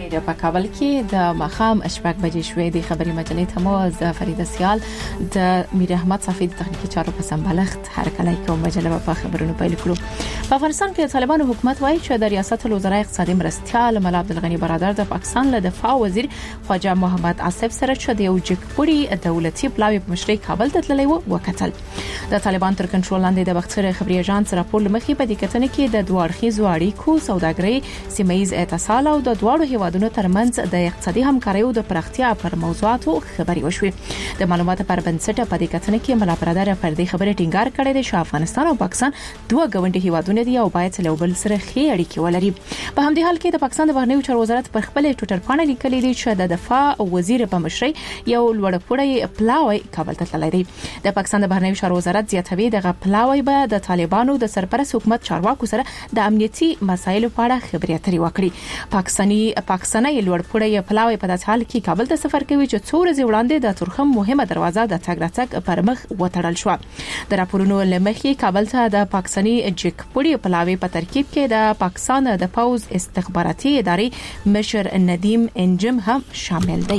په کابل کې د مخام اشباک بجې شوې د خبري مجلې ته مو فرید سیال د میر احمد صافی د تخنیکی چارو په سمبالښت هر کله کوم مجله په خبرونو پیل کړو. په افغانستان کې طالبانو حکومت وایي چې د ریاست الوزرا اقتصادي مرستيال ملا عبدالغنی برادر د پاکستان له دفاع وزیر خواجه محمد آصف سره چې د یو جګپړي دولتي پلاوی په مشرۍ کابل ته تللی و وکتل. د طالبان تر کنټرول لاندې د وختره خبري اژانس راپور لمخې په دې کتنه کې د دوړخیزو اړیکو سوداګري سیمایي اتصال او د دواړو هیوادونو ترمنځ د اقتصادي همکاریو د پراختیا پر موضوعاتو خبري وشوې. د معلوماتو پر بنسټ په دې کتنه کې ملا برادر پر دې خبره ټینګار کړی دی چې افغانستان او پاکستان دوه ګاونډي هیوادونه دي او باید له بل سره ښې اړیکې ولري. په همدې حال کې د پاکستان د بهرنیو چارو وزارت پر خپل ټوئیټر باندې لیکلي دی چې د دفاع وزیر په مشرۍ یو لوړپوړی پلاوی کابل ته تللی دی. د پاکستان د بهرنیو چارو وزارت زیاتوي دغه پلاوی به د طالبانو د سرپرست حکومت چارواکو سره د امنیتي مسایلو په اړه خبرې اترې وکړي. پاکستاني لوړپوړی پلاوی په داسې حال کې کابل ته سفر کوي چې څو ورځې وړاندې د تورخم مهمه دروازه د تګ راتګ پر مخ وتړل شو. د راپورونو لمخې کابل ته د پاکستاني جګپړي پلاوی په ترکیب کې د پاکستان د پوز استخباراتي ادارې مشر ندیم انجم هم شامل دی.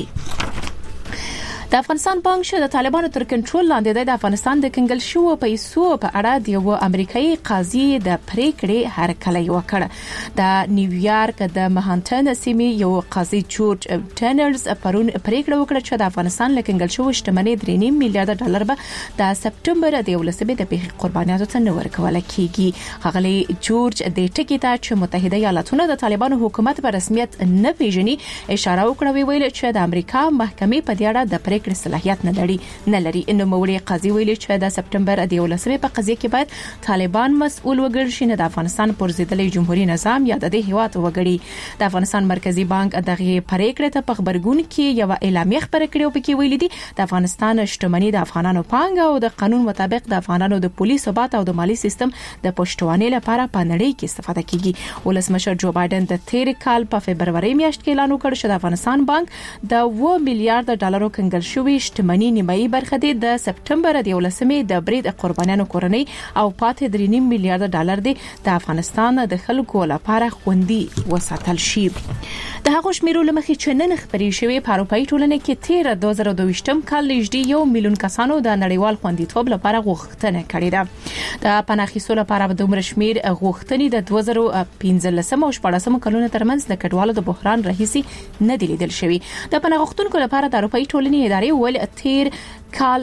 د افغانستان بانک چې د طالبانو تر کنټرول لاندې دی د افغانستان د کنګل شو پیسو په اړه د یو امریکایي قاضي د پریکړې هرکلی وکړ. د نیویارک د مهانټن سیمې یو قاضي جورج ټنرز پرون پریکړه وکړه چې د افغانستان له کنګل شو شتمنۍ 3.5 میلیارډ ډالر به د سپټمبر د 11 د پیښې قربانیانو ته نه ورکول کیږي. هغه جورج د ټکی ته چې متحده ایالاتونه د طالبانو حکومت په رسمیت نه پیژني اشاره وکړه ویل چې د امریکا محکمې په دې اړه د پریکړې صلاحیت نه لري. انه موري قاضي ویلي چې د سپټمبر د 11 په قضیه کې باید طالبان مسؤل وګرځي شي نه د افغانستان پر ضدلې جمهوریت نظام یا د دې هیواد وګړي. د افغانستان مرکزی بانک دغه پریکړه ته په خبرګون کې یو اعلامیه خبره کړې او پکې ویلي دي د افغانستان شتمنۍ د افغانانو پانګه او د قانون مطابق د افغانانو د پولیس ثبات او د مالی سیستم د پښتوانې لپاره په نړۍ کې استفاده کیږي. ولسمشر جو بایدن د تیر کال په فبرवरी میاشت کې اعلان وکړ چې د افغانستان بانک د 2 میلیارډ ډالرو کنګل شوی شتمنۍ نیمایي برخه د سپټمبر د 11 د برید قربانیانو کورنۍ او پاتې 3.5 میلیارډ ډالر د افغانستان د خلکو لپاره خوندي وساتل شي. د هغو شمیرو لمخې چې نن خبري شوی په اروپאי ټولنه کې تیر 2022م کال نږدې 1 میلیون کسانو د نړیوال خوندیتوب لپاره غوښتنه کړې ده. د پناهخیستو لپاره د دومره شمیر غوښتنې د 2015 او 14 کلونو ترمنځ د کډوالو د بحران رئیسي نه دی لیدل شوی. د پناهغښتونکو لپاره د اروپאי ټولنې ادارې ول تیر کال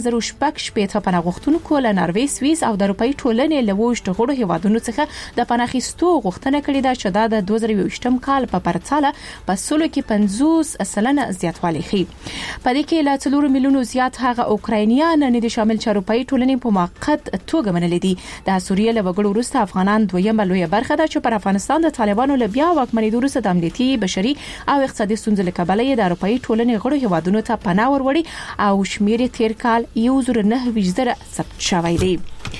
9000 پناهغښتونکو له ناروې، سویس او د اروپאי ټولنې له وښت غړو هیوادونو څخه د پناهخیستو غوښتنه کړې ده چې د 2020م کال په پرتله په سلو کې 50% زیاتوالی ښیي. په دې کې له 4 میلیونو زیات هغه اوکراینیان نه دي شامل چې اروپאי ټولنې په موقت توګه منلې دي. د سوریې له وګړو وروسته افغانان دویمه لویه برخه ده چې پر افغانستان د طالبانو له بیا واکمنۍ وروسته د امنیتي، بشري او اقتصادي ستونزو له کبله د اروپאי ټولنې غړو هیوادونو ته پناه وروړي او شمیر تیر کال 1.9 ثبت شوی دی.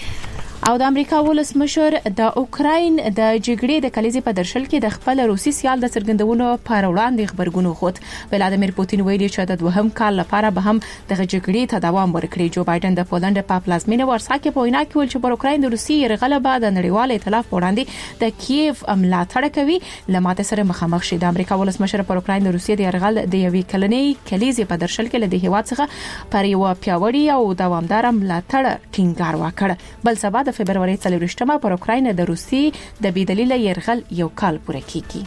او د امریکا ولسمشر د اوکراین د جګړې د کلیزې په درشل کې د خپل روسي سیال د څرګندونو پر وړاندې خبرګون خود. ولادیمیر پوتین ویلي چې د دوهم کال لپاره به هم د جګړې ته دوام ورکړي. جو بایدن د پولند په پلازمینه ورسا کې په وینا کې ویل چې پر اوکراین د روسي یرغل بعد د نړیوال ائتلاف وړاندې د کیف ملاتړ کوي لماته سره مخامخ شي. د امریکا ولسمشر پر اوکراین د روسي د یرغل د یوې کلنۍ کلیزې په درشل کې له هیواد څخه پر یو پیاوړي او دوامدار ملاتړ ټینګار وکړ. بل سبا فبرवरी 23 پر اوکراین د روسي د بيدلیل يرغل یو کال پوره کیږي.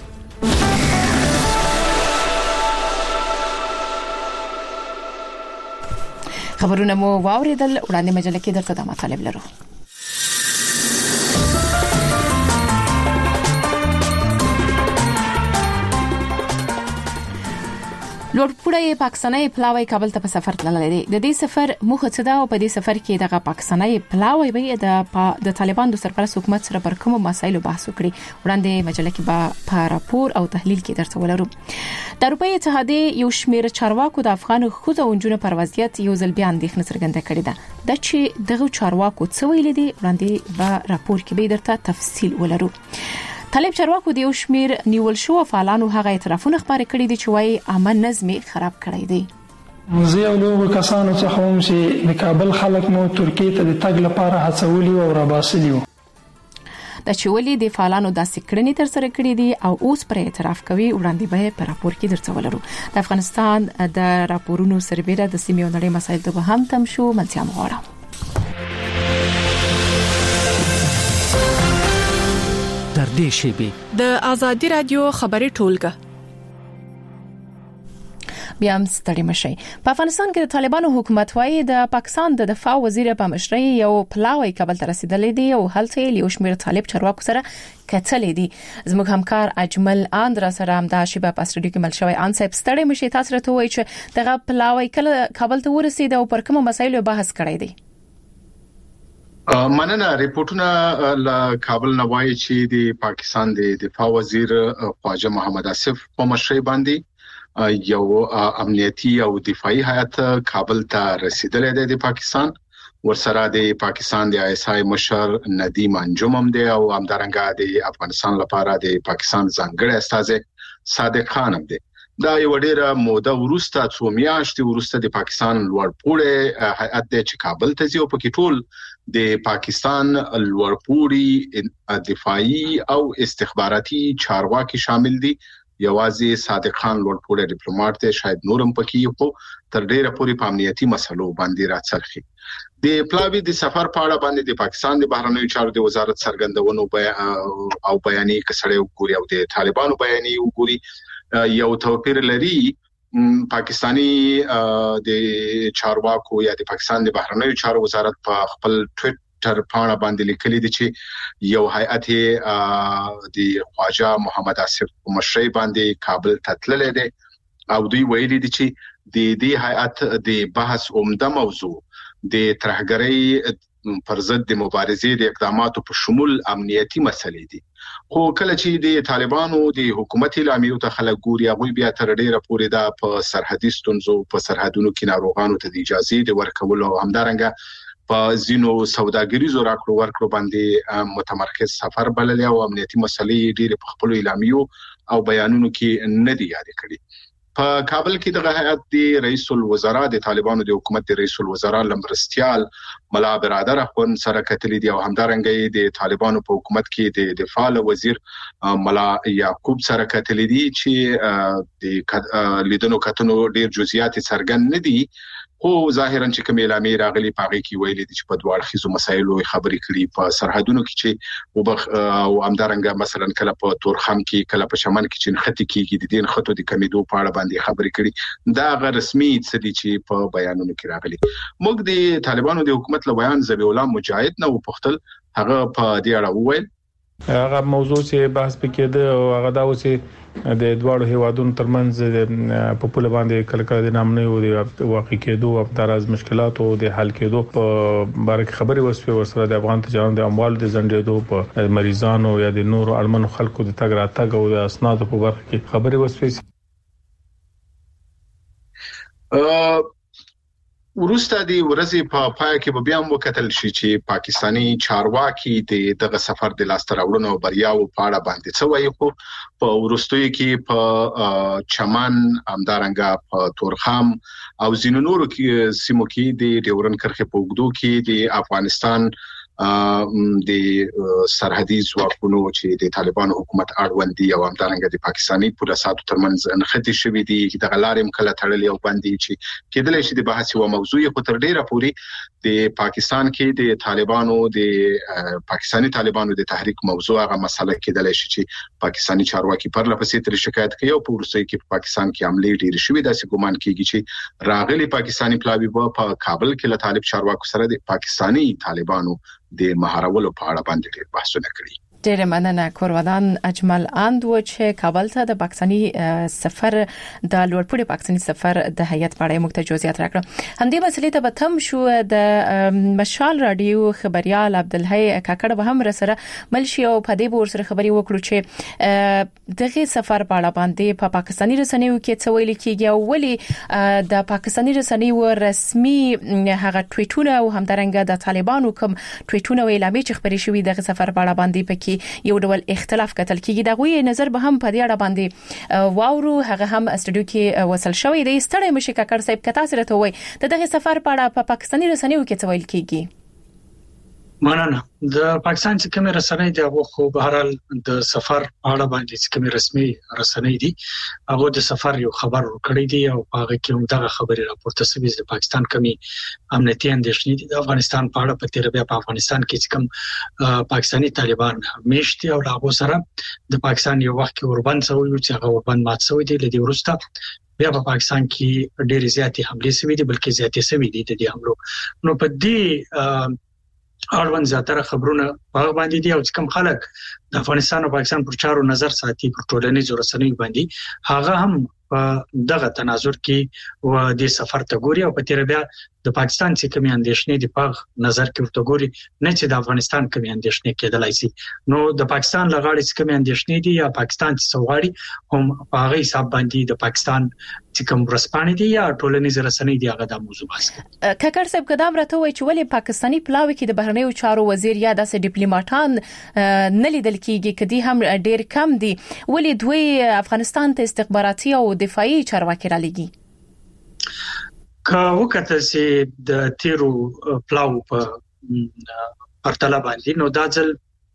خبرونه مو واوریدل. وړاندې مجله کې درته د مطالب لرو. لوړپوړی پاکستاني پلاوی کابل ته په سفر تللی دی. د دې سفر موخه څه ده او په دې سفر کې دغه پاکستاني پلاوی به د طالبان د سرپرست حکومت سره پر کوم مسایلو بحث وکړي. وړاندې مجله کې په راپور او تحلیل کې درته ولرو. د اروپאי اتحادیې یو شمېر چارواکو د افغان ښځو او نجونو پر وضعیت یو ځل بیا اندېښنه څرګنده کړې ده. د چې دغه چارواکو څه ویلي دي وړاندې به راپور کې به درته تفصیل ولرو. طالب چارواکو د یو شمیر نیول شو فعالانو هغه اعترافونه خبرې کړې دي چې وايي امن نظم خراب کړی دی. زه یو له کسانو څخه هم چې د کابل خلک مو ترکیه ته د تګ لپاره هڅولي او راباسلي وو. د چولې د فعالانو داسې کړنې تر سره کړې دي او اوس پر اعتراف کوي. وړاندې به په راپور کې درڅولرو. د افغانستان د راپورونو سربېره د سیمې او نړۍ مسایل ته هم تم شو. منځم غواړم در دې شیبه د ازادي رادیو خبري ټولګه بیا هم ستړي مشي. په افغانستان کې د طالبانو حکومت وايي د پاکستان د دفاع وزیر په مشرۍ یو پلاوی کابل ته رسیدلې دي او هلته یو شمېر طالب چارواکو سره کتلې دي. زموږ همکار اجمل اندرا سره هم د شیبه په استودیو کې مل شوی. ان صاحب ستړي مشي، تاسو راته وایي چې دغه پلاوی کله کابل ته ورسید او پر کوم مسایلو بحث کړی دی؟ مننه. ریپورتونه له کابل نوای چې د پاکستان د دفاع وزیر خواجه محمد آصف په مشرۍ باندې یو امنیتي او دفاعي هیئت کابل ته رسیدلې ده د پاکستان. ورسره د پاکستان د ISI مشر ندیم انجم هم دی او همدارنګه د افغانستان لپاره د پاکستان ځانګړی استازی صادق خان هم دی. دا یو ډیره موده ورسته څو میاشتې ورسته د پاکستان لوړپوړی هیئت چې کابل ته ځي او پکې ټول د پاکستان لوړپوړی دفاعي او استخباراتي چارواکي شامل دي. یوازې صادق خان لوړپوړی ډیپلوماټ دی، شاید نورم پکې خو تر ډیره پورې په امنیتي مسلو باندې راڅرخي. د پلاوی د سفر په اړه باندې د پاکستان د بهرنیو چارو د وزارت څرګندونو او بیانې کسړې وګوري او د طالبانو بیانې وګوري یو توپیر لري. پاکستانی د چارواکو یا د پاکستان د بهرنیو چارو وزارت په خپل ټویټر پاڼه باندې لیکلي دي چې یو هیئت د خواجه محمد آصف په مشرۍ باندې کابل ته تللی دی او دوی ویلي دي چې د دې هیئت د بحث عمده موضوع د ترهګرۍ پر ضد د مبارزې د اقداماتو په شمول امنیتي مسلې دي. خو کله چې د طالبانو د حکومت اعلامیو ته خلک ګوري هغه بیا تر ډیره پورې دا په سرحدي ستونزو په سرحدونو کې ناروغانو ته د اجازه د ورکولو همدارنګه په زینو سوداګریزو راکړو ورکړو باندې متمرکز سفر بلل او امنیتي مسلې ډیره په خپل اعلامیو او بیانونو کې نه دي یاد کړي. په کابل کې د هیئت د رئیس الوزرا د طالبانو د حکومت د رئیس الوزرا لمرستيال ملا برادر اخوان سره کتلې دي او همدارنګه د طالبانو په حکومت کې د دفاع وزیر ملا یعقوب سره کتلې دي چې د لیدنو کتنو ډیر جزئیات څرګند نه دي. خو ظاهرا چې کوم اعلامي راغلي پاږي کې ویلي دي چې په دوه اړخیزو مسایلو خبرې کړي په سرحدونو کې چې او همدارنګه مثلا کله په تورخم کې کله په شمن کې چې نختی کېږي د دین خطو د کمیدو په اړه باندې خبرې کړي. دا غیر رسمي څه دي چې په بیانونو کې راغلي. موږ د طالبانو د حکومت له بیان ذبیح الله مجاهد نه وپوښتل هغه په دې اړه وویل هغه موضوع چې بحث پکې ده او هغه دا و چې د دوه هیوادونو ترمنځ په پوله باندې کله د نامنۍ او د واقع کېدو او تراز مشکلات او د حل کېدو په اړه خبري وسوي. ورسره د افغان تجارت د اموال د زندېدو په مریضانو یا د نورو اړمنو خلکو د تګ راتګ او د اسنادو په برخه کې خبري وسوي. ورسته دی ورځې په پای کې به بیا هم وکتل شي چې پاکستانی چارواکي دغه سفر د لاستر راوړنو او بریاو په اړه باندې څه وایي. خو په ورستوي کې په چمن همدارنګه په تورخم او زینو نورو کې سیمو کې د ډیورن کرښې په وګړو کې د افغانستان د سرحدي ځواکونو چې د طالبانو حکومت اړوند دي او همدارنګه د پاکستاني پولیسو ترمنځ نښتې شوې دي د غلارم کله تړلې او باندې چې کېدل شي د بحث او موضوع خو تر ډیره پوري د پاکستان کې د طالبانو د پاکستاني طالبانو د تحریک موضوع هغه مسله کېدل شي چې پاکستاني چارواکي پر لپسې تر شکایت کوي او په ورسې کې په پاکستان کې عملي ډیر شوې داسې ګومان کیږي چې راغلي پاکستاني پلاوی په کابل کې له طالب چارواکو سره د پاکستاني طالبانو د مهارولو په اړه باندې ډېر بحثونه کړي. ډېر مننه کورودان اجمل اند و چې کابل ته د پاکستاني سفر د لوړپوړي پاکستاني سفر د هیئت په اړه موږ ته جزئیات راکړه. همدې مسلې ته به تم شو د مشال رادیو خبريال عبدالحی کاکړ به هم سره ملشي او په دې بور سره خبري وکړو چې دغه سفر په اړه باندې په پاکستاني رسنیو کې څه ویل کیږي او ولې د پاکستاني رسنیو رسمي هغه ټویټونه او همدارنګه د طالبانو کوم ټویټونه ویل چې خبري شوې دغه سفر په اړه باندې پکې یو ډول اختلاف کتل کیږي. دا غوي نظر به هم په دې اړه باندې واورو. هغه هم استودیو کې وصل شوی دی. ستړی مشي کاکړ صاحب کتا سره ته وای دغه سفر په اړه په پاکستاني رسنیو کې څه ویل کیږي؟ مننه. د پاکستان چې کومه رسنۍ دی هغه خو بهرحال د سفر اړه باندې چې کومه رسمي رسنۍ دي هغه د سفر یو خبر ورکړی دی او هغه کې هم دغه خبري راپورته شوی د پاکستان کمی امنیتي اندېښنې دي د افغانستان په اړه. په تیر بیا په افغانستان کې چې کوم پاکستاني طالبان میشتي او هغه سره د پاکستان یو وخت کې اوربند شوی چې هغه اوربند مات شوی دی. لدی ورسته بیا په پاکستان کې ډېر زیاتې حملې شوې دي بلکې زیاتې شوې دي د دې حملو. نو په دې اړوند زیاتره خبرونه په باندې دي او چې کوم خلک د افغانستان او پاکستان پر چارو نظر ساتي پر ټولنیزو رسنیو باندې هغه هم په دغه تناظر کې و د سفر ته ګوري او په تیر بیا د پاکستان چې کومې اندېښنې دي په نظر کې ورته ګوري نه چې د افغانستان کومې اندېښنې کېدلای شي. نو د پاکستان لغړې چې کومې اندېښنې دي یا پاکستان چې سوغاړي هم په هغه حساب باندې د پاکستان چې کوم ورسپانې دي یا ټولنیز رسنۍ دي هغه د موضوع بحث کوي. کاکړ صاحب قدم راته وای چې ولې پاکستاني پلاوي کې د بهرنیو چارو وزیر یا د ډیپلوماټان نه لیدل کېږي کدي هم ډېر کم دي ولې دوی افغانستان ته استخباراتي او دفاعي چارواکي را لګي؟ که وکړه چې د تیرو پلاو په پرتله باندې نو دا ځل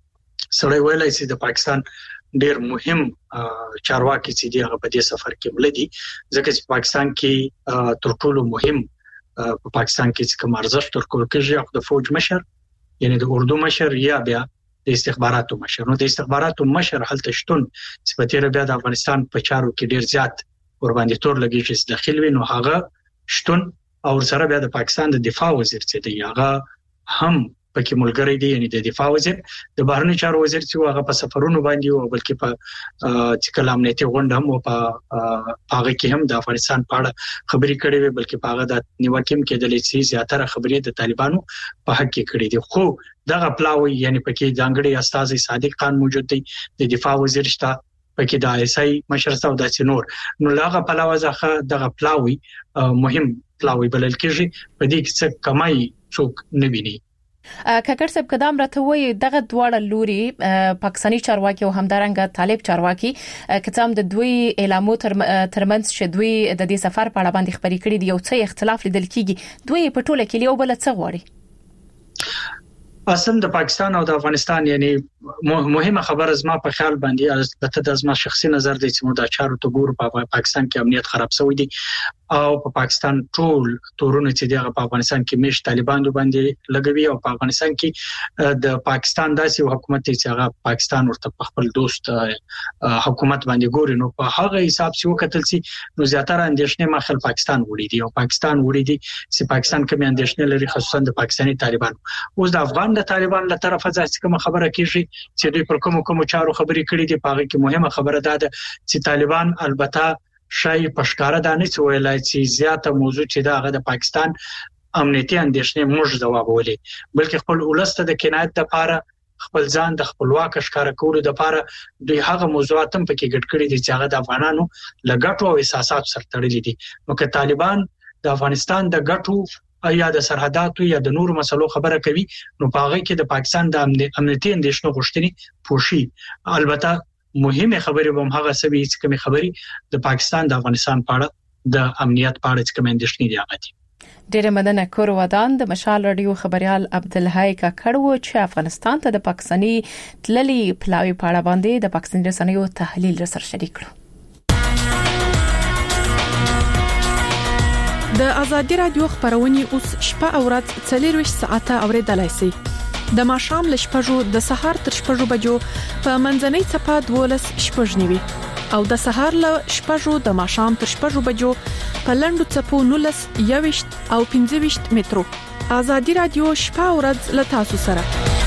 سړی ویلای چې د پاکستان ډېر مهم چارواکي چې دی هغه په دې سفر کې ملدي ځکه چې پاکستان کې تر ټولو مهم په پاکستان کې چې کوم ارزښت ورکول کېږي هغه د فوج مشر یعنی د اردو مشر یا بیا د استخباراتو مشر. نو د استخباراتو مشر هلته شتون چې په تیر بیا د افغانستان په چارو کې ډېر زیات ور باندې تور لګي چې داخل وي نو هغه شتون او سره بیا د پاکستان د دفاع وزیر چې دی هغه هم پکې ملګری دی یعنی د دفاع وزیر د بهرنی چارو وزیر چې هغه په سفرونو باندې او بلکې په چې کلامنیتي غونډه هم او په هغه کې هم د افغانستان په اړه خبرې کړې وي بلکې په هغه د نیوکیم کې د لیسي زیاتره خبرې د طالبانو په حق کې کړې دي. خو دغه پلاوی یعنی پکې ځانګړي استاذ صادق خان موجود دی د دفاع وزیر شته پکې د آیسای مشر صاحب د سينور نو لاغه پلاوزه دغه پلاوی مهم پلاوی بلل کېږي په دې کې څه کمای څوک نه ویني. کاکړ صاحب قدم راته وای دغه دواړه لوري پاکستاني چارواکي او همدارنګه طالب چارواکي کتام د دوی اعلامو ترمنځ چې دوی د دې سفر په اړه باندې خبرې کړې دي یو څه اختلاف لیدل کیږي دوی په ټوله کې یو بل څه غواړي. اصلا د پاکستان او د افغانستان یعنی مهمه خبره زما په خیال باندې البته د زما شخصي نظر دی چې موږ د چارو ته ګورو په پاکستان کې امنیت خراب شوی دی او په پاکستان ټول تورونه چې دغه په افغانستان کې مش طالبان باندې لګوي او په افغانستان کې د پاکستان داسې حکومت چې هغه پاکستان ورته خپل دوست حکومت باندې ګوري نو په هغه حساب چې وکتل سي نو زیاتره اندېښنې مخل پاکستان وړي دي او پاکستان وړي دي چې پاکستان کوم اندېښنې لري خصوصا د پاکستاني طالبان. اوس د افغان د طالبان له طرفه ځکه کوم خبره کیږي چې دوی پر کوم چارو خبرې کړې دي په هغه کې مهمه خبره ده چې طالبان البته شای پښکارا دانه چې ویلای چې زیاته موضوع چې دا هغه د پاکستان امنیتي اندېښنې موږ ځوابولې بلکې خپل ولسته د کنایت لپاره خپل ځان د خپلواک ښکار کولو لپاره دوی هغه موضوعات هم پکې ګډ کړي دي چې هغه د افغانانو لګټو او احساسات سره تړلي دي. نو که طالبان د افغانستان د ګټو یا د سرحداتو یا د نورو مسلو خبره کوي نو په هغه کې د پاکستان د امنیتي اندېښنو غوښتنې پوښي. البته مهمه خبره به هغه سوي چې کوم خبري د پاکستان د افغانستان په اړه د امنیت په اړه چې کوم اندېښنې دي هغه دي. ډېر مننه کور ودان د مشال رادیو خبريال عبدالحی کاکړ و چې افغانستان ته د پاکستاني تللي پلاوی په اړه باندې د پاکستان رسنیو تحلیل سره شریک کړ. د ازادي رادیو خبرونه اوس شپه او ورځ 24 ساعته اوریدلای شئ. د ماښام ل شپږو د سهار تر شپږو بجو په منځنۍ صفه 12 شپږنیوي او د سهار ل شپږو د ماښام تر شپږو بجو په لندو صفو 19 21 او 15 مترو. ازادي رادیو شپه او ورځ ل تاسو سره.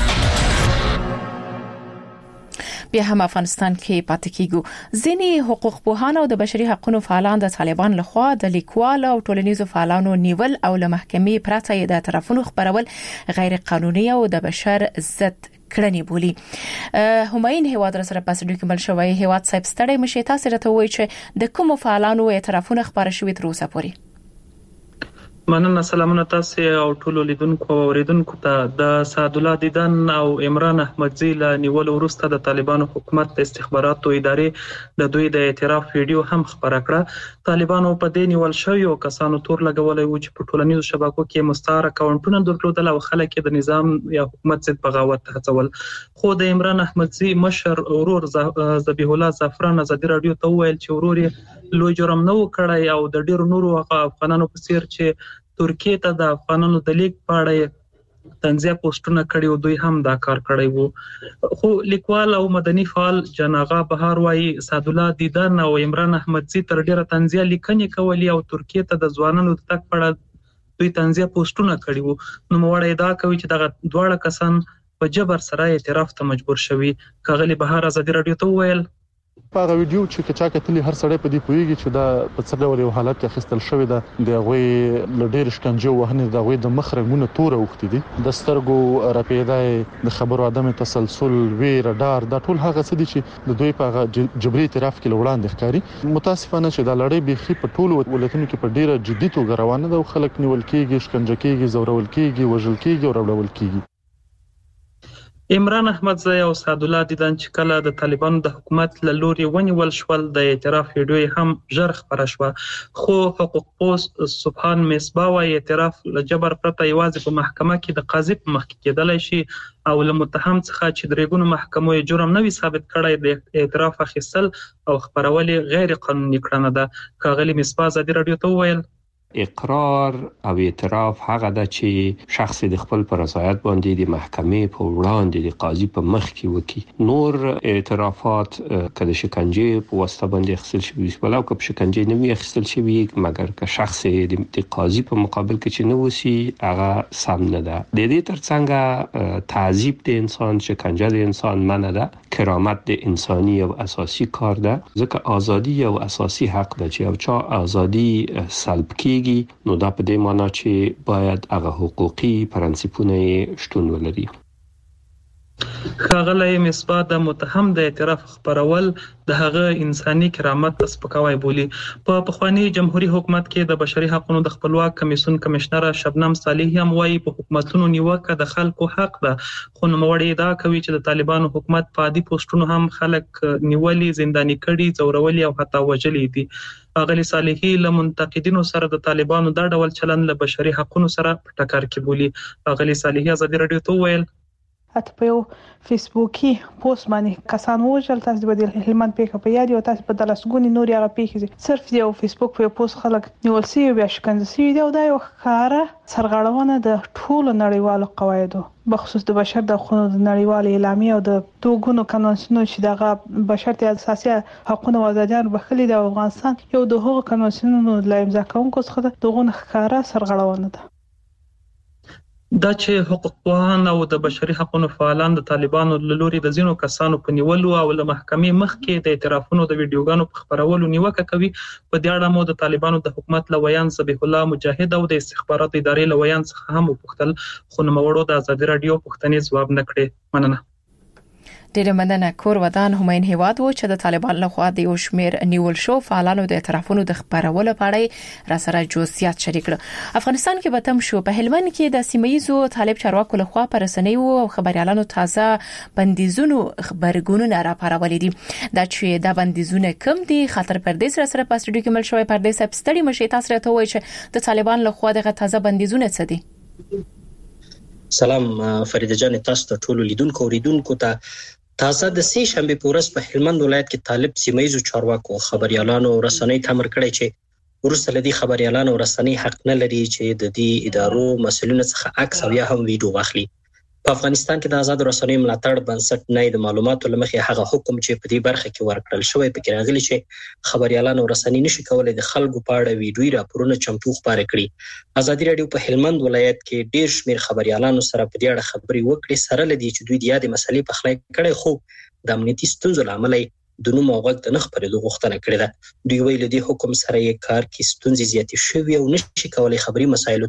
بیا هم افغانستان کې پاتې کیږو. ځینی حقوق پوهان او د بشري حقوقو فعالان د طالبان لخوا د لیکوال او ټولنیزو فعالانو نیول او له محکمې پرته د طرفونو خبرول غیر قانوني او د بشر ضد کړنی بولی. هماین هواد سره پاس ډاکومنټ شوی هواد صاحب ستړی مشي تاسو راته وایي چې د کوم فعالانو اعترافونه خبره شوې تر اوسه پورې. مننه. سلامونه تاسو او ټول لیدونکو او اوریدونکو ته. د سعد الله دیدن او عمران احمدزي له نیول وروسته د طالبانو حکومت د استخباراتو ادارې د دوی د اعتراف ویډیو هم خبره کړه. طالبانو په دې نیول شویو کسانو تور لګولای و چې په ټولنیزو شبکو کې مستعار اکاونټونه درلودل او خلک د نظام یا حکومت ضد بغاوت هڅول. خو د عمران احمدزي مشر ورور ذبیح الله زعفران ازادي رادیو ته وویل چې ورور یې لوی جرم نه وکړای او د ډیرو نورو افغانانو په څیر چې ترکیه ته د افغانانو د لیک پاړې تنزیه پوسټونه کړي او دوی هم دا کار کړی وو. خو لیکوال او مدني فعال جناغا بهار وايي سعد الله دیدن او عمران احمدزي تر ډیره تنزیه لیکنې کولې او ترکیه ته د ځوانانو د تک پړه دوی تنزیه پوسټونه کړي وو. نو موړ ادعا کوي چې دغه دواړه کسان په جبر سره اعتراف ته مجبور شوي. کاغلی بهار ازادي رادیو ته وویل په ویډیو چې چا کتلی هر سړی په دې پوېږي چې دا په څه ډول یو حالت کې خستل شوی دا د غوي لډیر شکنجه وهنه د غوي د مخرجونه تور اوختي دي د سترګو راپیدای د خبرو عدم تسلسل ویر ډار دا ټول هغه څه دي چې د دوی په جبري اعتراف کې وړاندې ښکاری. متاسفانه چې دا لړۍ بيخي په ټولو ولایتونو کې په ډیره جدي توګه روانه ده او خلک نیول کېږي شکنجه کېږي زورول کېږي وژل کېږي او راوړل کېږي. عمران احمدزي او سعد الله دیدن چې کله د طالبانو د حکومت له لوري ونیول شول د اعتراف ویډیو هم ژر خبره شوه. خو حقوق پوس سبحان مصباح وايي اعتراف له جبر پرته یوازې په محکمه کې د قاضي په مخ کې کېدلای شي او له متهم څخه چې درېګونو محکمو یې جرم نه وي ثابت کړی د اعتراف اخیستل او خبرول غیر قانوني کړنه ده. کاغلی مصباح ازادي رادیو ته وویل اقرار او اعتراف هغه د چې شخص د خپل پر رضایت باندې د محکمې په وړاندې د قاضي په مخ کې وکي. نور اعترافات کله شکنجه په واسطه باندې اخیستل شوی ولا او که شکنجه نه وي اخیستل شوی مګر که شخص د قاضي په مقابل کې چې نو وسی هغه سم نه ده. د دې ترڅنګ تعذيب د انسان شکنجه د انسان منه ده. کرامت د انساني او اساسي کار ده ځکه ازادي او اساسي حق ده چې او چا ازادي سلب کی نو دا په دې معنی چې باید هغه حقوقي پرنسپونه شتون ولري. ښاغلی مصباح د متهم د اعتراف خبرول د هغه انساني کرامت ته سپکاوی بولي. په پخوانی جمهوریت حکومت کې د بشري حقوقو د خپلواک کمیسیون کمشنره شبنم صالحي هم وايي په حکومتونو نیوکه د خلکو حق ده. خو نوموړی دا کوي چې د طالبانو حکومت په عادي پوسټونو هم خلک نیولي زنداني کړي زورولي او حتی وژلي دي. اغلی صالحي له منتقدینو سره د طالبانو دا ډول چلن له بشري حقوقو سره په ټکر کې بولي. اغلی صالحي ازادي رادیو ته وویل اته په فیسبوکي پوسټ باندې کسان وژل تاسو به د هلمند پیښه په یاد یو تاسو په دلسګونی نور هغه پیښه صرف یو فیسبوک په پوسټ خلک نیول سی بیا شکنجه سی دی او دا یو ښکاره سرغړونه د ټولو نړیوالو قواعدو بخصوص د بشر د حقوقو د نړیوال اعلامیه او د توګونو قانونونو چې دغه بشر ته اساسي حقوقونه او آزادیان بخلي د افغانستان یو د هغو قانونونو د امضا کوونکو څخه دغه ښکاره سرغړونه ده. دا چې حقوقپوهان او د بشري حقوقو فعالان د طالبانو له لوري د ځینو کسانو په نیولو او له محکمې مخکې د اعترافونو د ویډیوګانو په خبرولو نیوکه کوي. په دې اړه مو د طالبانو د حکومت لویان ذبیح الله مجاهد او د استخباراتو ادارې لویان څخه هم وپوښتل خو نوموړو د ازادي رادیو پوښتنې ځواب نه کړې. مننه. ډیره مننه. کور ودان هماین هیواد و چې د طالبان له خوا د یو شمیر نیول شو فعالانو د اعترافونو د خبرولو په اړه را سره جزئیات شریک کړ. افغانستان کې به تم شو په هلمند کې د سیمایزو طالب چارواکو له خوا پر رسنیو او خبريالانو تازه بندیزونو خبرګونونه را پارولې دي. دا چې دا بندیزونه کم دي خاطر پردیس را سره پاس ډیو کې مل شوی پردیس ستړي مشي تاسو راته وایي چې د طالبان له خوا دغه تازه بندیزونه څه دي؟ سلام فریده جان تاسو ته ټول لیدونکو اوریدونکو ته تازه د سې شنبه په ورځ په هلمند ولایت کې طالب سیمایزو چارواکو خبريالانو رسنۍ تمر کړی چې ورسره لدی خبريالانو رسنۍ حق نه لري چې د دې ادارو مسؤلینو څخه عکس او یا هم ویډیو واخلي. په افغانستان کې د آزاد رسنۍ ملاتړ بنسټ نه د معلوماتو لمخې هغه حکم چې په دې برخه کې ورکړل شوی پکې راغلی چې خبريالانو رسنۍ نشي کولای د خلکو په اړه ویډیوي راپورونه چمتو خبرې کړي. ازادي رادیو په هلمند ولایت کې ډېر شمیر خبريالانو سره په دې اړه خبري وکړي سره لدی چې دوی د یادې مسلې په خلای کړي خو د امنیتي ستونزو لامل د نوم او غږ د نخ پرېدو غوښتنه کړې ده. دوی ویل دي حکم سره یې کار کې ستونزې زیاتې شوې او نشي کولای خبري مسایلو ته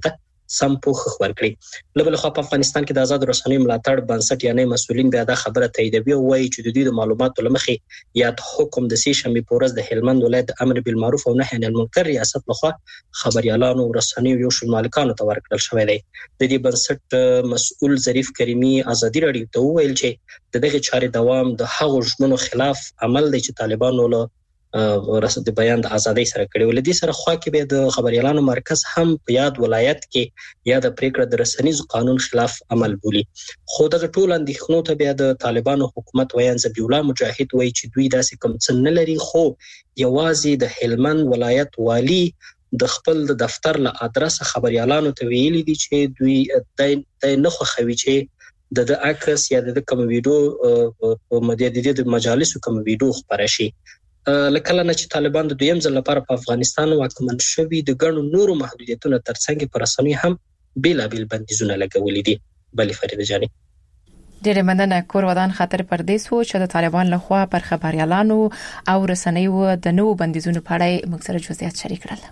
سم پوښ ورکړي. لبل خو په افغانستان کې د آزاد رسنیو ملاتړ بنسټ یعنی مسؤلین بیا د خبره تاییدوي او وايي چې د دې د معلوماتو لمخې یا حکم د سې شنبه په ورځ د هلمند ولایت د امر بالمعروف او نهي عن المنکر ریاست لخوا خبريالانو او رسنیو یو شمول مالکانو ته ورکړل شوی دی. د دې بنسټ مسؤل ظریف کریمی ازادي راډیو ته ویل چې دغه چارې دوام د هغو ژمنو خلاف عمل دی چې طالبانو له ورسته بیان د ازادۍ سره کړي. ولدي سره خو کې به د خبريالانو مرکز هم په یاد ولایت کې یا د پریکړه د رسنیزو قانون خلاف عمل بولی. خو دغه ټول اندېښنو ته بیا د طالبانو حکومت ویان زبی الله مجاهد وایي چې دوی داسې کوم څه نه لري، خو یوازې د هلمند ولایت والی د خپل د دفتر له ادرس خبريالانو ته ویلي دي چې دوی د نه خوښوي چې د عکس یا د کوم ویډیو په مدیریت د مجالسو کوم ویډیو خبره شي. لکه لنه چې طالبان د دویم ځل لپاره په افغانستان واکمن شوي د ګڼو نورو محدودیتونو ترڅنګ پر رسنۍ هم بیلابیل بندیزونه لګولي دي. بلې فریده جاني ډېر مننه. کور ودان خاطر پردیس وو چې د طالبان لخوا پر خبريالانو او رسنیو د نوو بندیزونو په اړه موږ سره جزئیات شریک کړل.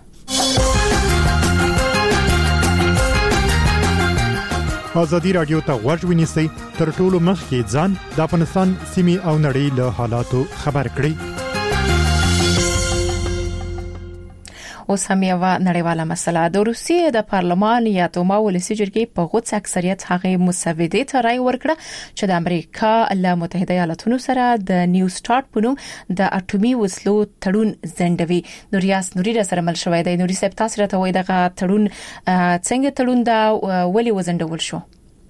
ازادي رادیو ته غوږ ونیسئ، تر ټولو مخکې ځان د افغانستان سیمې او نړۍ له حالاتو خبر کړئ. اوس هم یو نړیواله مسله. د روسیې د پارلمان یا دوما ولسي جرګې په غوڅ اکثریت هغه مسودې ته رائے ورکړه چې د امریکا له متحده ایالاتونو سره د نیو سٹارټ په نوم د اټومي وسلو تړون ځندوي. نوریاس نوري سره مل شوې ده. نوري سپ تاسو راته وایي دغه تړون څنګه تړون دا ولې وزندول شو؟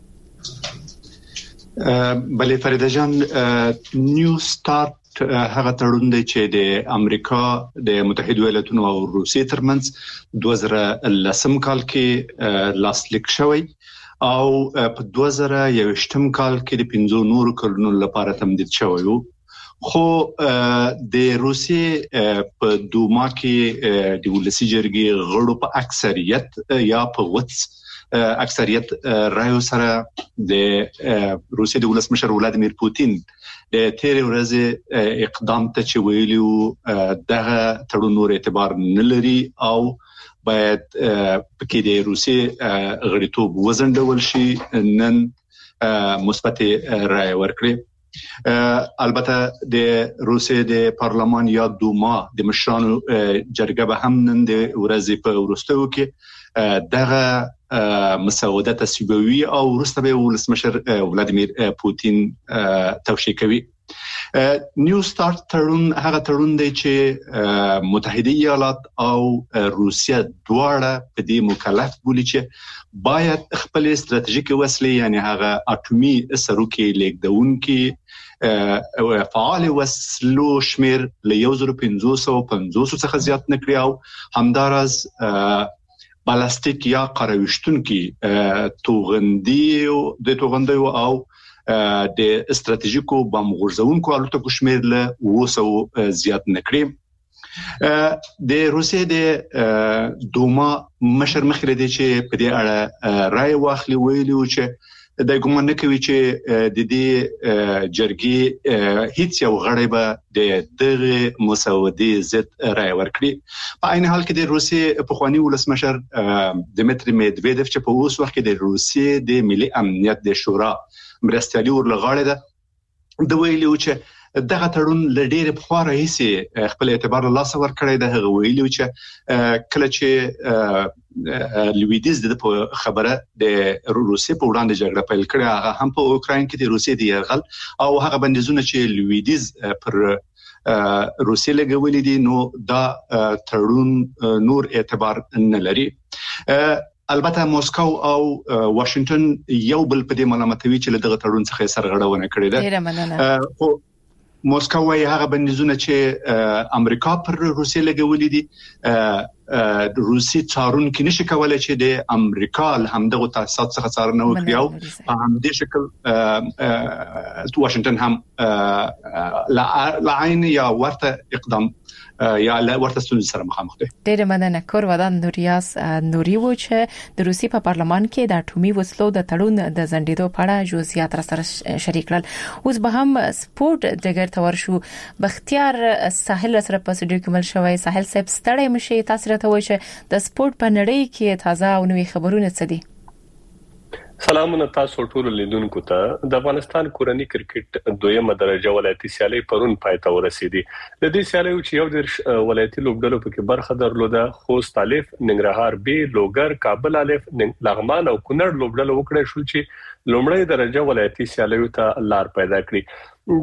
بلې فریده جان، نیو سٹارټ هغه تړون دی چې د امریکا د متحده ایالاتونو او روسیې ترمنځ 2010 کال کې لاسلیک شوی او په 2021 کال کې د 15 نورو کلونو لپاره تمدید شوی وو. خو د روسیې په دوما کې د ولسي جرګې غړو په اکثریت یا په غوڅ اکثریت رایو سره د روسیې د ولسمشر ولادیمیر پوتین د تیر ورځې اقدام ته چې ویلو دغه تړون نور اعتبار نه لري او باید پکې د روسیې غړیتوب وزندول شي، نن مثبت رائے ورکړي. البته د روسیې د پارلمان یا دوما د مشرانو جرګه به هم نن د ورځې په وروستیو کې دغه مسوده تصویبوي او وروسته به ولسمشر ولادیمیر پوتین توشیح کوي. نیو سٹارټ تړون هغه تړون دی چې متحده ایالات او روسیه دواړه په دې مکلف بولی چې باید خپل استراتیژیکي وسلې یعنی هغه اټومي سروکي لیکدونکو فعال وسلو شمیر له 1550 څخه زیات نکړي او همدارس بالستیک یا قراوشتونکي توغندیو او د استراتیژیکو بم غورځونکو الوتکو شمیر له 200 زیات نکړي. د روسیې د دوما مشر مخکې دی چې په دې اړه رائے واخلي، ویلي چې د ګومان نه کوي چې د دې جرګې هیڅ یو غړی به د دغه مسودې ضد رائے ورکړي. په عین حال کې د روسیې پخوانی ولسمشر دمیتری میدویدف چې په اوس وخت کې د روسیې د ملي امنیت د شورا مرستيالي ورلغاړه ده، د ویلو چې دغه تړون لډېر په خوا راهیسي خپل اعتبار له لاسه ورکړی ده. هغه ویلو چې کله چې لویدیز د خبره د روسیې په وړاندې جګړه پیل کړې، هغه هم په اوکراین کې د روسیې د یرغل او هغه بندیزونه چې لویدیز پر روسیې لګولې دي، نو دا تړون نور اعتبار نه لري. البته موسکو او واشنگټن یو بل په دې ملامتوي چې دغه تړون څخه سرغړونه کړې ده. خو موسکو وايي هغه بندیزونه چې امریکا پر روسیې لګولې دي، روسي څارونکي نشي کولای چې د امریکا همدغه تاسیسات څخه څارنه وکړي او په همدې شکل واشنگټن هم لعین یا ورته اقدام یا ورته ستونزې سره مخامخ دي. ډېر مننه. کور ودان نوریاس نوري و چې د روسي په پارلمان کې د اټومي وسلو د تړون د ځندېدو په اړه جزئیات سره شریک کړل. اوس به هم سپورت ډګر ته ورشو. بختیار ساحل سره په سټډیو کې مل شوی. ساحل صاحب ستړی مشي، تاسو راته وایي چې د سپورت په نړۍ کې تازه او نوې خبرونه څه دي. سلامونه تاسو ټول لیدونکو ته. د افغانستان کورنۍ کرکټ دویمه درجه ولایتي سیالي پرون پای ته ورسېدي. د دې سیالي چې یو د ولایتي لوبډلو پکې برخه درلوده، خوست الف، ننګرهار بي، لوګر، کابل الف، لغمان او کونړ لوبډلو وکړې شو چې لومړی درجه ولایتي سیالیو ته لار پیدا کړي.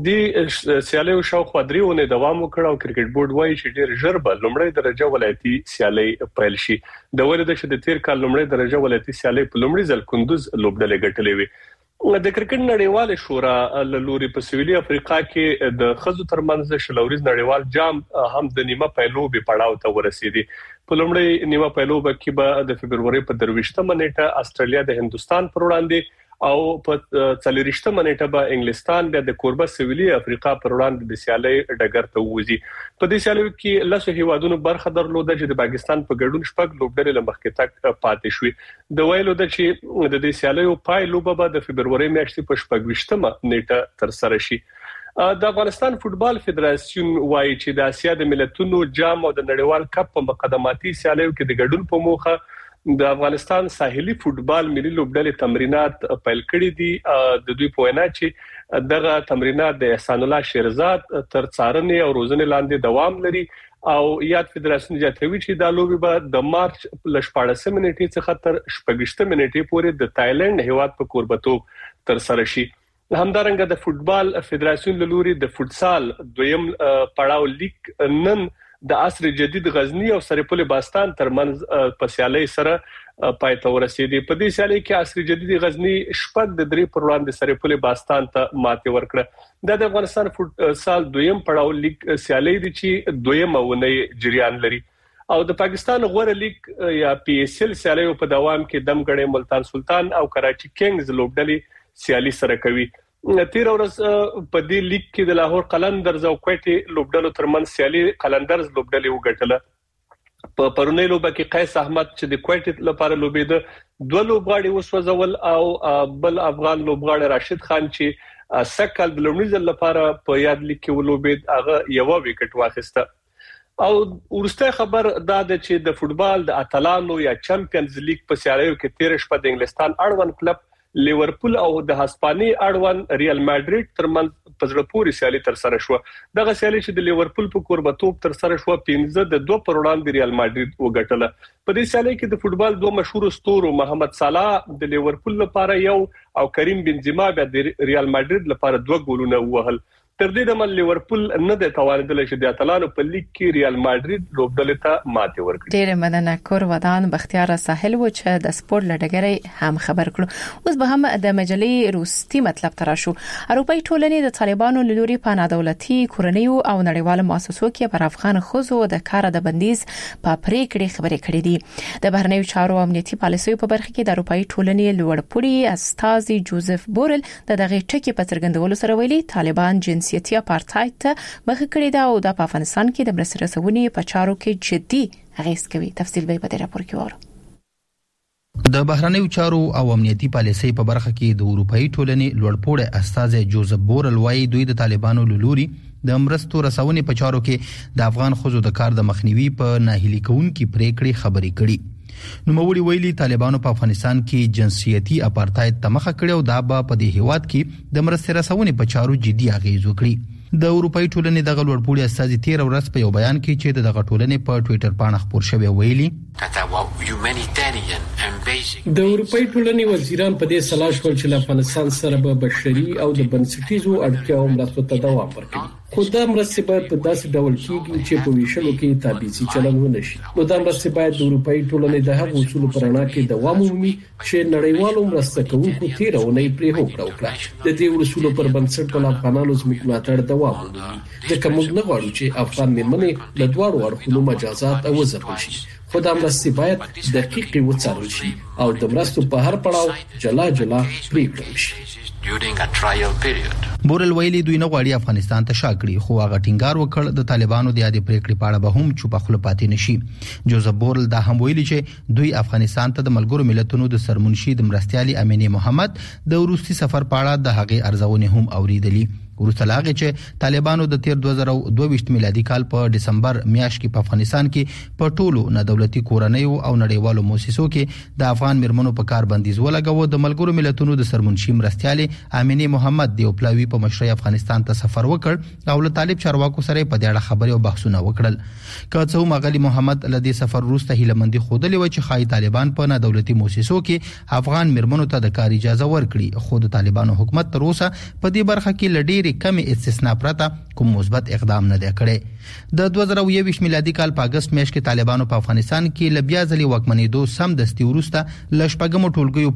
د سیالیو شاوخوا 3 ونې دوام وکړ او کرکټ بورډ وایي چې ډېر ژر به لومړی درجه ولایتي سیالي پیل شي. د ولې د شته تیر کال لومړی درجه ولایتي سیالي په لومړي ځل کندوز لوبډلې ګټلې وي. د کرکټ نړیوال شورا لوري په سویلي افریقا کې د خزو ترمنځ شلوريز نړیوال جام هم د نیمه پیلوبي پړاو ته ورسېدي. په لومړی نیمه پیلوبه کې به د فبرवरी په 23مه نیټه استرالیا د هندستان پر وړاندې او په 40مه نیټه به انګلستان د کوربه سویلي افریقا پر وړاندې د سیالي ډګر ته وځي. په دې سیالي کې لاسو هیوادونو برخه درلوده چې د پاکستان په ګډون شپږ لوبډلې لمخکې تک پاتې شوې. د ویلو د چې د دې سیالي پای لوبه به د فبرवरी میاشتې په 28مه نیټه تر سره شي. د افغانستان فوتبال فدراسیون وایي چې د اسیا د ملتونو جام او د نړیوال کپ په مقدماتي سیالیو کې د ګډون په موخه د افغانستان ساحلي فوتبال ملي لوبډلې تمرینات پیل کړي دي. د دوی په وینا چې دغه تمرینات د احسان الله شیرزاد تر څارنې او روزنې لاندې دوام لري او یاد فدراسیون زیاتوي چې د لوبي به د مارچ ل 14 منټې څخه تر 28 منټې پورې د تایلند هیواد په کوربتوب تر سره شي. همدارنګه د فوتبال فدراسیون لوري د فوتسال دویم پړاو لیگ نن د عصر جدید غزنی او سرپل باستان ترمنځ په سیالي سره پای ته ورسېدي. په دې سیالي کې عصر جدید غزنی شپږ د 3 پر وړاندې سرپل باستان ته ماتې ورکړه. د افغانستان فوتسال دویم پړاو لیگ سیالي دي چې دویمه ونې جریان لري او د پاکستان غوړه لیگ یا پی ایس ایل سیالي په دوام کې دمګړې ملتان سلطان او کراچي کینګز لوبډلې سیالي سره کوي. تیر ورځ په دې لیگ کې د لاهور قلندرز او کوټي لوبډلو ترمنځ سیالي قلندرز لوبډلې وګټله. په پرونی لوبه کې قیس احمد چې د کوټي لپاره لوبېده 2 لوبغاړي وسوځول او بل افغان لوبغاړی راشد خان چې سکل د لومړي ځل لپاره په یاد لیگ کې ولوبېد هغه یو وکټ واخیسته. او ورسته خبر دا ده چې د فوتبال د اتلانو یا چمپیونز لیگ په سیالیو کې 13 شپه د انګلستان اړوند کلب لیورپول او د هسپاني اړوند ریال ماډریډ ترمنځ په زړه پورې سیالي تر سره شو. دغه سیالي چې د لیورپول په کوربتوب تر سره شو 15 د 2 پر وړاندې ریال ماډریډ وګټله. په دې سیالي کې د فوتبال دوه مشهور ستورو محمد صلاح د لیورپول لپاره یو او کریم بنزما د ریال ماډریډ لپاره 2 ګولونه وهل. تر دې د لیورپول نه د توانیدل چې د اتلانو په لیگ کې ریال ماډریډ لوبډلې ته ماتې ورکړي. ډېر مننه کور ودان بختیار ساحل و چې د سپورت لډګري هم خبر کړو. اوس به هم د مجلې روسي مطلب تر شو. اروپאי ټولنې د طالبانو لوري په نادولتي کورنیو او نړیوالو مؤسسو کې پر افغان خزو د کار د بندیز په پریکړې خبرې کړې دي. د بهرنیو چارو امنیتي پالیسیو په برخه کې د اروپאי ټولنې لوړپوړي استاذ جوزف بورل د دغه ټکی په څرګندولو سره ویلي طالبان جنسیتي اپارټایډ ته مخه کړې ده او د افغانستان کې د مرستې رسونې په چارو کې جدي اغېز کوي. تفصیل به په دې راپور کې وره. د بهرنیو چارو او امنیتي پالیسۍ په برخه کې د اروپאי ټولنې لوړپوړی استاذ جوزف بورل وايي دوی د طالبانو لوري د مرستو رسونې په چارو کې د افغان خزو د کار د مخنیوي په ناهیلي کوونکې پریکړې خبرې کړي. نوموړي ویلي طالبانو په افغانستان کې جنسیتي اپارټایډ ته مخه کړې او دا په دې هیواد کې د مرستې رسونې په چارو جدي اغېز وکړي. د اروپאי ټولنې د غلوړپوړي استاذ 13 ورځ په یو بیان کې چې د ټولنې په ټوئیټر باندې خبر شوی ویلي د اروپאי ټولنې وزیران په دې سلاش ول چې افغانستان سره به بشري او د بنسټیزو اړتیاو مرستو ته دوام ورکړي. خو دا مرستې باید په داسې ډول کېږي چې په ویشلو کې تابعیتي چلن ونه شي. نو دا مرستې باید د اروپאי ټولنې د هغو اصولو پر اړه کې دوام ومومي چې نړیوالو مرسته کوونکو تیرونه پرې هوکړه وکړه. د دې اصولو پر بنسټ ټول افغانانو زموږ ملاتړ دوام ومومي. ځکه موږ نه غواړو چې افغان میرمنې له دواړو اړخونو مجازات او وځپل شي. خو دا مرستې باید دقیقې وڅارل شي او د مرستو په هر پړاو جلا جلا پریکړه شي. بورل ویلي دوی نه غواړي افغانستان ته شاکړي خو هغه ټینګار وکړ د طالبانو د یادې پریکړې په اړه به هم چوپ خپل پاتې نشي. جوزف بورل دا هم ویلي چې دوی افغانستان ته د ملګرو ملتونو د سرمنشي د مرستيالي امینه محمد د روسي سفر په اړه د هغې ارزونه هم اوریدلې. ورسته لاغه چې طالبانو د 2022 میلادي کال په دسمبر میاشت کې په افغانستان کې په ټولو نه دولتي کورنیو او نړیوالو مؤسسو کې د افغان مرمنو په کار بندیز ولګاوه. د ملګرو ملتونو د سرمنشي مرستيالې امینه محمد دیوپلاوی په مشرۍ افغانستان ته سفر وکړ او له طالب چارواکو سره په دې اړه خبرې او بحثونه وکړل. کڅو مغلی محمد لدی سفر وروسته هیلمندي خودلې و چې خای طالبان په نه دولتي مؤسسو کې افغان مرمنو ته د کار اجازه ورکړي، خو د طالبانو حکومت تر اوسه په دې برخه کې لډيري کمی استثناء پرته کوم مثبت اقدام نه دی کړی. د 2021 میلادي کال په اگست میاشت کې طالبانو په افغانستان کې لبیا ځلې واکمنېدو سم دستي ورسته لشپګم ټولګیو